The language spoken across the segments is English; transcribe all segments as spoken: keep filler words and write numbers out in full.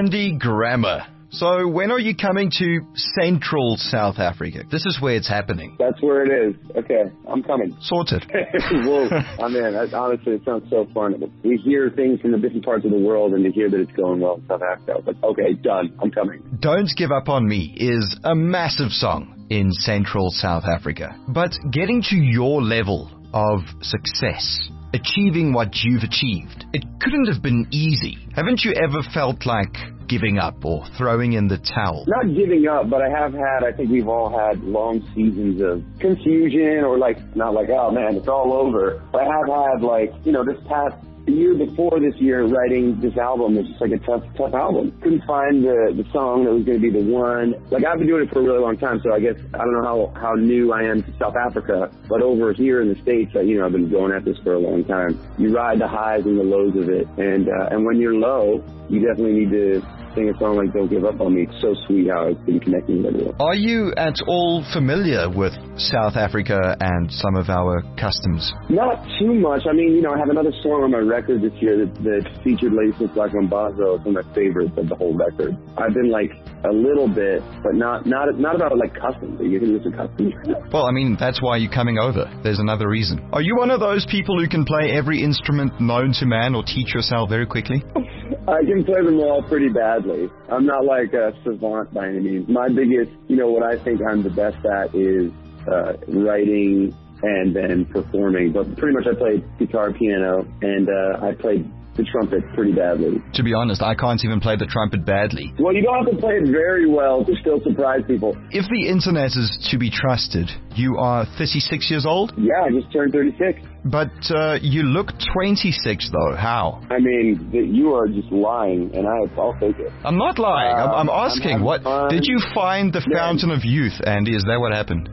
Zandy Grammer. So when are you coming to Central South Africa? This is where it's happening. That's where it is. Okay, I'm coming. Sorted. Well, I mean, I, honestly, it sounds so fun. We hear things from the different parts of the world, and to hear that it's going well in South Africa, I was like, okay, done. I'm coming. Don't Give Up on Me is a massive song in Central South Africa. But getting to your level of success, achieving what you've achieved, it couldn't have been easy. Haven't you ever felt like giving up or throwing in the towel? Not giving up, but I have had, I think we've all had long seasons of confusion, or like, not like, oh man, it's all over. But I have had like, you know, this past the year before this year, writing this album was just like a tough, tough album. Couldn't find the, the song that was going to be the one. Like, I've been doing it for a really long time, so I guess, I don't know how, how new I am to South Africa, but over here in the States, I, you know, I've been going at this for a long time. You ride the highs and the lows of it, and, uh, and when you're low, you definitely need to sing a song like Don't Give Up on Me. It's so sweet how it's been connecting with everyone. Are you at all familiar with South Africa and some of our customs? Not too much. I mean, you know, I have another song on my record this year that, that featured Ladies Look Like Mambazo. It's one of my favorites of the whole record. I've been like a little bit, but not not not about like customs. You can listen to customs. Well, I mean, that's why you're coming over. There's another reason. Are you one of those people who can play every instrument known to man or teach yourself very quickly? I can play them all pretty badly. I'm not like a savant by any means. My biggest, you know, what I think I'm the best at is uh, writing and then performing. But pretty much I played guitar, piano, and uh, I played the trumpet pretty badly. To be honest, I can't even play the trumpet badly. Well, you don't have to play it very well to still surprise people. If the internet is to be trusted, you are thirty-six years old? Yeah, I just turned thirty-six. But uh, you look twenty-six, though. How? I mean, th- you are just lying, and I, I'll take it. I'm not lying. Uh, I'm, I'm asking. I'm what fun. Did you find the yeah. fountain of youth, Andy? Is that what happened?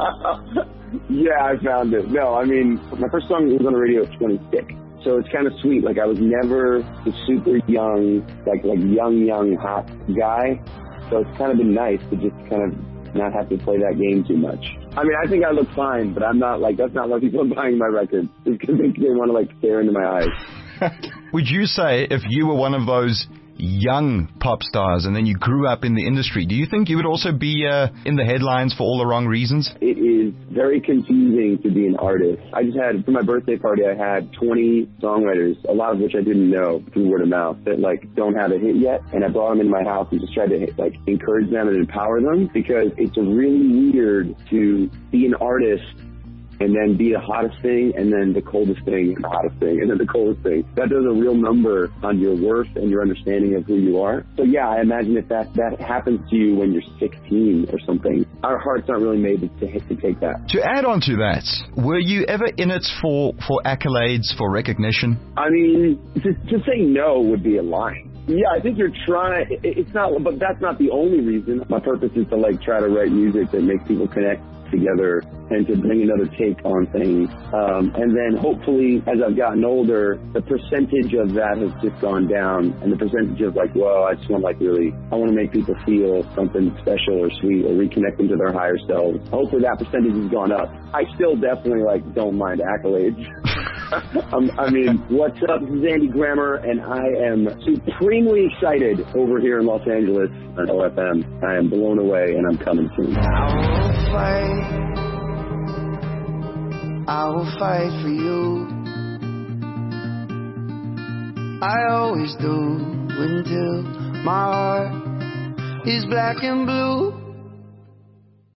Yeah, I found it. No, I mean, my first song was on the radio at twenty-six. So it's kind of sweet. Like, I was never the super young, like, like young, young, hot guy. So it's kind of been nice to just kind of not have to play that game too much. I mean, I think I look fine, but I'm not, like, that's not why people are buying my records. It's because they, they want to, like, stare into my eyes. Would you say if you were one of those young pop stars and then you grew up in the industry, do you think you would also be uh, in the headlines for all the wrong reasons? It is very confusing to be an artist. I just had, for my birthday party, I had twenty songwriters, a lot of which I didn't know through word of mouth, that like don't have a hit yet. And I brought them into my house and just tried to like encourage them and empower them, because it's really weird to be an artist and then be the hottest thing, and then the coldest thing, and the hottest thing, and then the coldest thing. That does a real number on your worth and your understanding of who you are. So yeah, I imagine if that, that happens to you when you're sixteen or something, our hearts aren't really made to, to, to take that. To add on to that, were you ever in it for, for accolades, for recognition? I mean, to, to say no would be a lie. Yeah, I think you're trying, it's not, but that's not the only reason. My purpose is to like try to write music that makes people connect together and to bring another take on things. Um, and then hopefully as I've gotten older, the percentage of that has just gone down, and the percentage of like, well, I just want like really, I want to make people feel something special or sweet or reconnect them to their higher selves. Hopefully that percentage has gone up. I still definitely like don't mind accolades. um, I mean, what's up? This is Andy Grammer, and I am supremely excited over here in Los Angeles on O F M. I am blown away, and I'm coming soon. I will fight. I will fight for you. I always do until my heart is black and blue.